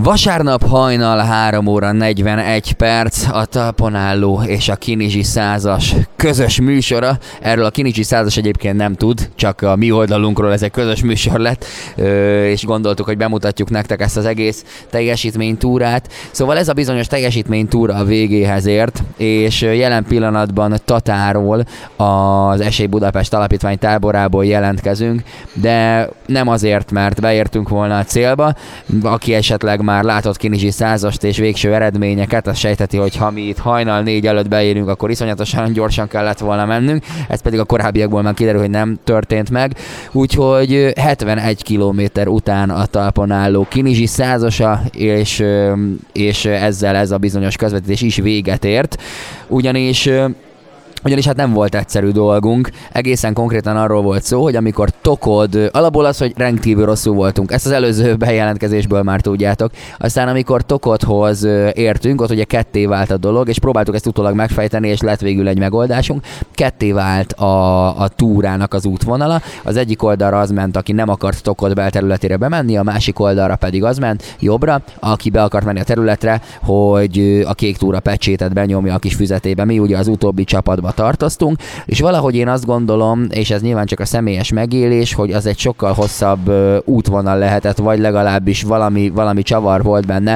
Vasárnap hajnal 3 óra 41 perc, a talpon álló és a Kinizsi 100-as közös műsora. Erről a Kinizsi 100-as egyébként nem tud, csak a mi oldalunkról ez egy közös műsor lett, és gondoltuk, hogy bemutatjuk nektek ezt az egész teljesítménytúrát. Szóval ez a bizonyos teljesítménytúra a végéhez ért, és jelen pillanatban Tatáról, az Esély Budapest Alapítvány táborából jelentkezünk, de nem azért, mert beértünk volna a célba. Aki esetleg már látott Kinizsi 100-ast és végső eredményeket, az sejteti, hogy ha mi itt hajnal 4 előtt beérünk, akkor iszonyatosan gyorsan kellett volna mennünk, ez pedig a korábbiakból már kiderül, hogy nem történt meg. Úgyhogy 71 kilométer után a talpon álló Kinizsi 100-asa, és ezzel ez a bizonyos közvetítés is véget ért. Ugyanis hát nem volt egyszerű dolgunk, egészen konkrétan arról volt szó, hogy amikor Tokod, alapból az, hogy rendkívül rosszul voltunk, ezt az előző bejelentkezésből már tudjátok, aztán amikor Tokodhoz értünk, ott ugye ketté vált a dolog, és próbáltuk ezt utólag megfejteni, és lett végül egy megoldásunk, ketté vált a túrának az útvonala, az egyik oldalra az ment, aki nem akart Tokod belterületére bemenni, a másik oldalra pedig az ment jobbra, aki be akart menni a területre, hogy a kék túra pecsétet benyomja a kis füzetébe. Mi ugye az utóbbi csapatban tartoztunk, és valahogy én azt gondolom, és ez nyilván csak a személyes megélés, hogy az egy sokkal hosszabb útvonal lehetett, vagy legalábbis valami csavar volt benne,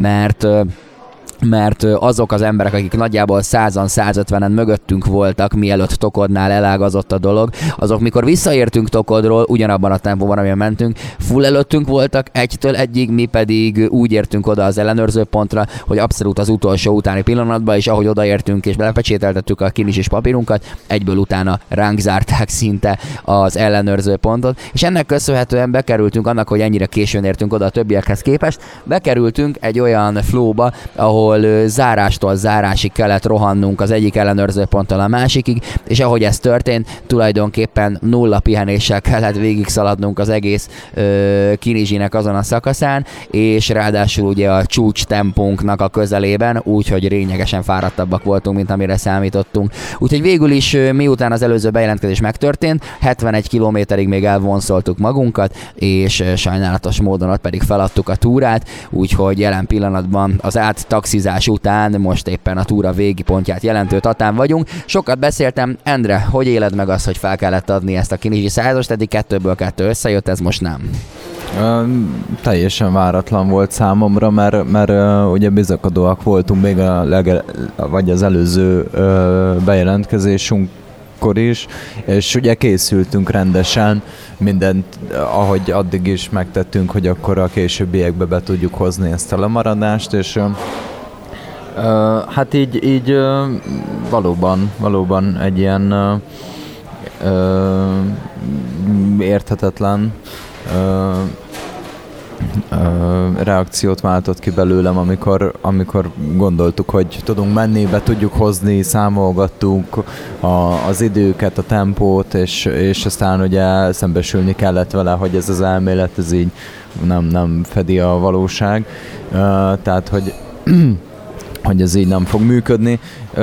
mert azok az emberek, akik nagyjából 100-150-en mögöttünk voltak, mielőtt Tokodnál elágazott a dolog, azok mikor visszaértünk Tokodról, ugyanabban a tempóban, amilyen mentünk, full előttünk voltak 1-től 1-ig, mi pedig úgy értünk oda az ellenőrző pontra, hogy abszolút az utolsó utáni pillanatban, és ahogy odaértünk és belepecsételtettük a kinizsis papírunkat, egyből utána ránk zárták szinte az ellenőrző pontot, és ennek köszönhetően bekerültünk annak, hogy ennyire későn értünk oda a többiekhez képest, bekerültünk egy olyan flowba, ahol zárástól zárásig kellett rohannunk az egyik ellenőrző ponttal a másikig, és ahogy ez történt, tulajdonképpen 0 pihenéssel kellett végig szaladnunk az egész Kinizsinek azon a szakaszán, és ráadásul ugye a csúcs tempónknak a közelében, úgyhogy lényegesen fáradtabbak voltunk, mint amire számítottunk. Úgyhogy végül is, miután az előző bejelentkezés megtörtént, 71 kilométerig még elvonszoltuk magunkat, és sajnálatos módon ott pedig feladtuk a túrát, úgyhogy jelen pillanatban az taxizás után most éppen a túra végpontját jelentő Tatán vagyunk. Sokat beszéltem. Endre, hogy éled meg azt, hogy fel kellett adni ezt a Kinizsi 100-ast, eddig 2-ből 2 összejött, ez most nem? Teljesen váratlan volt számomra, mert ugye bizakodóak voltunk még vagy az előző bejelentkezésünkkor is, és ugye készültünk rendesen, mindent, ahogy addig is megtettünk, hogy akkor a későbbiekbe be tudjuk hozni ezt a lemaradást, és hát így valóban egy ilyen érthetetlen reakciót váltott ki belőlem, amikor gondoltuk, hogy tudunk menni, be tudjuk hozni, számolgattuk az időket, a tempót, és aztán ugye szembesülni kellett vele, hogy ez az elmélet, ez így nem fedi a valóság. Tehát, hogy ez így nem fog működni.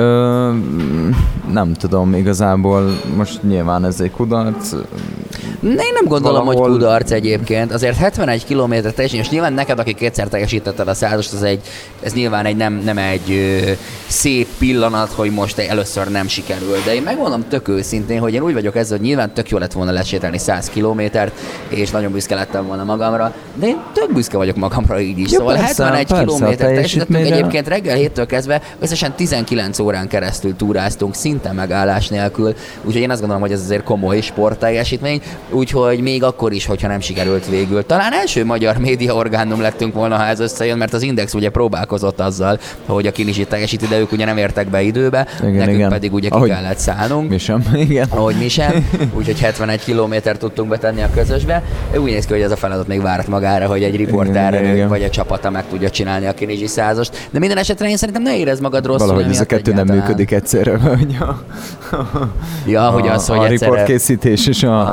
Nem tudom, igazából most nyilván ez egy kudarc. Én nem gondolom, hogy kudarc egyébként. Azért 71 kilométer teljesen, és nyilván neked, aki kétszer teljesítetted a 100-ast, ez nyilván nem egy szép pillanat, hogy most először nem sikerül. De én megmondom tök őszintén, hogy én úgy vagyok ezzel, hogy nyilván tök jó lett volna lesétálni 100 kilométert, és nagyon büszke lettem volna magamra, de én tök büszke vagyok magamra így is. Ja, szóval persze, 71 kilométert teljesítettünk, egyébként reggel 7-től kezdve összesen 19 órán keresztül túráztunk, szinte megállás nélkül, úgyhogy én azt gondolom, hogy ez azért komoly sportteljesítmény, úgyhogy még akkor is, hogyha nem sikerült végül. Talán első magyar médiaorgánum lettünk volna, ha ez összejön, mert az Index ugye próbálkozott azzal, hogy a Kinizsi teljesíti, de ők ugye nem értek be időbe, nekünk pedig ugye ki kellett szállnunk. Mi sem, igen. Ahogy mi sem, úgyhogy 71 kilométert tudtunk betenni a közösbe. Úgy néz ki, hogy ez a feladat még várat magára, hogy egy riporter igen. vagy egy csapata meg tudja csinálni a Kinizsi 100-ast. De minden esetre én szerintem ne érezd magad rosszul. Valahogy ez a kettő nem működik egyszerre, hogy hogy a riportkészítés és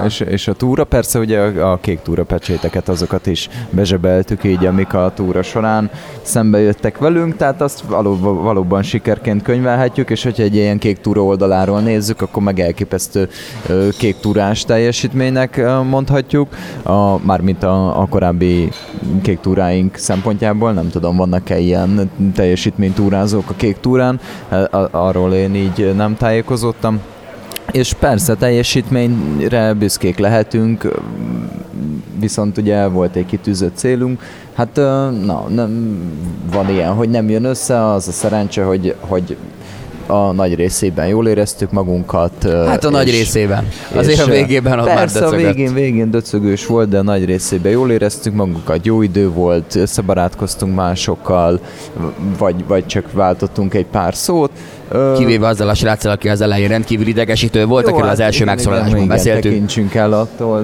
a túra. Persze ugye a kék túra pecséteket, azokat is bezsebeltük így, amik a túra során szembe jöttek velünk, tehát azt valóban sikerként könyvelhetjük, és hogyha egy ilyen kék túra oldaláról nézzük, akkor meg elképesztő kék túrás teljesítménynek mondhatjuk, mármint a korábbi kék túráink szempontjából, nem tudom, vannak-e ilyen teljesítménytúrázók a kék túrán, arról én így nem tájékozottam. És persze teljesítményre büszkék lehetünk, viszont ugye volt egy kitűzött célunk. Hát nem van ilyen, hogy nem jön össze, az a szerencse, hogy a nagy részében jól éreztük magunkat. Hát a nagy részében. Azért a végében ott már döcögött. Persze a végén döcögős volt, de a nagy részében jól éreztük magunkat, jó idő volt, összebarátkoztunk másokkal, vagy csak váltottunk egy pár szót. Kivéve azzal a sráccal, aki az elején rendkívül idegesítő volt, akiről az első megszólalásban beszéltünk. Tekintsünk el attól,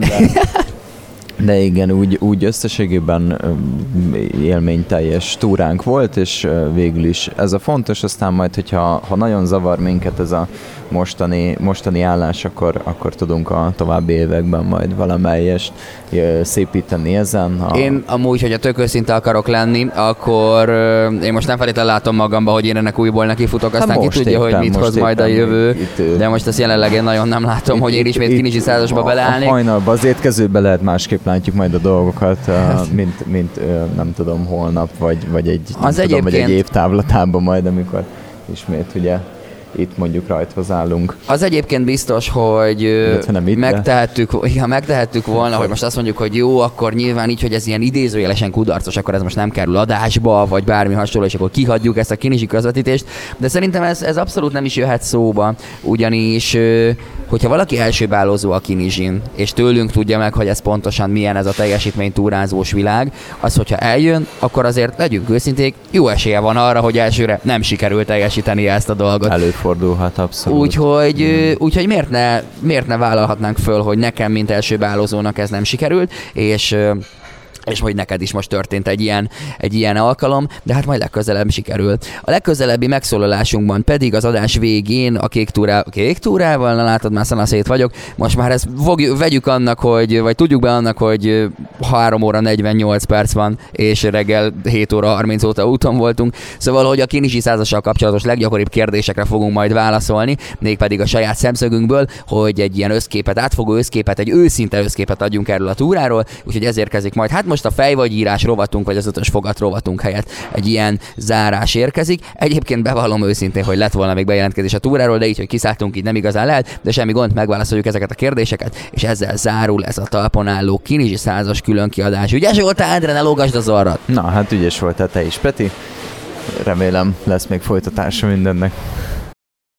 de igen, úgy összességében élményteljes túránk volt, és végül is ez a fontos, aztán majd, hogyha nagyon zavar minket ez a mostani állás, akkor tudunk a további években majd valamelyest szépíteni ezen. Én amúgy, hogyha tök őszinte akarok lenni, akkor én most nem feltétlenül látom magamba, hogy én ennek újból nekifutok, aztán ki tudja, hogy mit hoz majd a jövő, de most ezt jelenleg én nagyon nem látom, hogy én ismét Kinizsi százasba beleállnék. Hajnalban az étkezőbe lehet másképp látjuk majd a dolgokat, mint nem tudom, holnap, vagy egy évtávlatában majd, amikor ismét ugye itt mondjuk rajthoz állunk. Az egyébként biztos, hogy megtehettük volna, hogy most azt mondjuk, hogy jó, akkor nyilván így, hogy ez ilyen idézőjelesen kudarcos, akkor ez most nem kerül adásba, vagy bármi hasonló, és akkor kihagyjuk ezt a kinizsi közvetítést, de szerintem ez abszolút nem is jöhet szóba, ugyanis hogyha valaki elsőbálózó a Kinizsin, és tőlünk tudja meg, hogy ez pontosan milyen ez a teljesítménytúrázós világ, az, hogyha eljön, akkor azért legyünk őszinték, jó esélye van arra, hogy elsőre nem sikerül teljesíteni ezt a dolgot. Előfordulhat abszolút. Úgyhogy miért ne vállalhatnánk föl, hogy nekem, mint elsőbálózónak ez nem sikerült, és hogy neked is most történt egy ilyen alkalom, de hát majd legközelebb sikerül. A legközelebbi megszólalásunkban pedig az adás végén a kék túrával, na látod, már szanaszét vagyok, most már ezt vegyük annak, vagy tudjuk be annak, hogy 3 óra 48 perc van, és reggel 7 óra 30 óta úton voltunk, szóval, hogy a Kinizsi százassal kapcsolatos leggyakoribb kérdésekre fogunk majd válaszolni, mégpedig a saját szemszögünkből, hogy egy ilyen átfogó összképet, egy őszinte összképet adjunk erről a túráról, úgyhogy ez érkezik majd. Hát most a fejvagyírás rovatunk, vagy az 5-ös fogat rovatunk helyett egy ilyen zárás érkezik. Egyébként bevallom őszintén, hogy lett volna még bejelentkezés a túráról, de így, hogy kiszálltunk, így nem igazán lehet, de semmi gond, megválaszoljuk ezeket a kérdéseket, és ezzel zárul ez a talpon álló Kinizsi százas külön kiadás. Ügyes voltál, Endre, ne lógasd az orrat! Na, hát ügyes voltál te is, Peti. Remélem lesz még folytatása mindennek.